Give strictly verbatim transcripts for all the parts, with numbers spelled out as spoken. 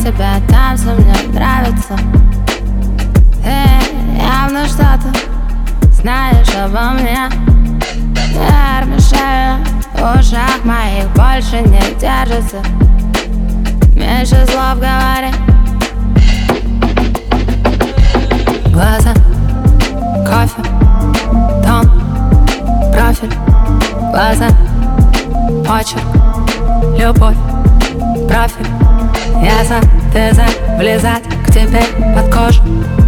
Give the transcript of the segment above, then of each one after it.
тебя танцы мне нравятся. Ты явно что-то знаешь обо мне. Вермишель в ушах моих больше не держится. Меньше слов говори. Глаза, кофе, тон, профиль. Глаза, почерк, любовь, профиль. Я за, ты за, влезать к тебе под кожу.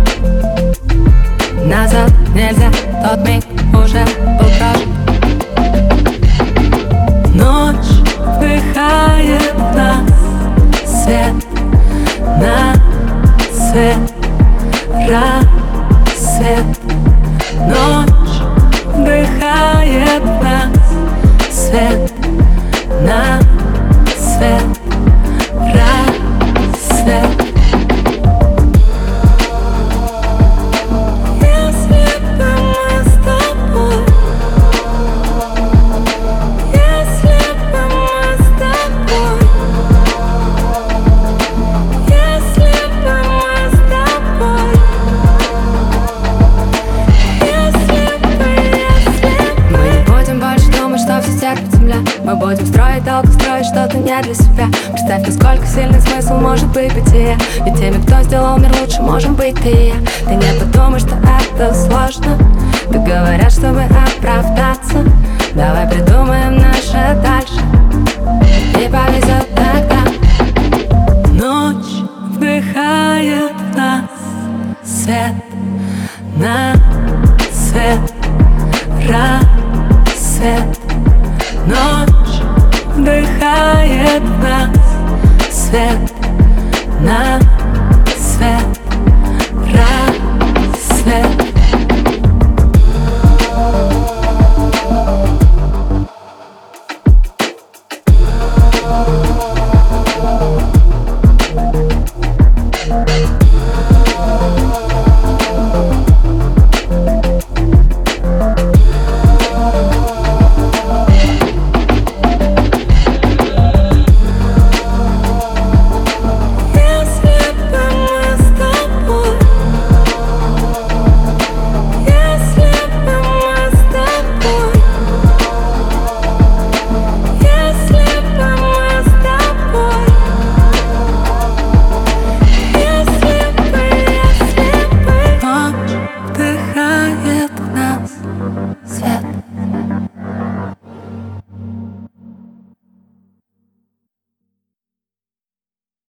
Назад нельзя, тот миг уже был прожит. Ночь вдыхает нас, свет на свет, рассвет. Ночь вдыхает нас, свет на свет, рассвет. Мы будем строить долго, строить что-то не для себя. Представь, насколько сильный смысл может быть бытия. Ведь теми, кто сделал мир лучше, можем быть ты и я. Ты не подумай, что это сложно. Так говорят, чтобы оправдаться. Давай придумаем наше дальше. И повезет так.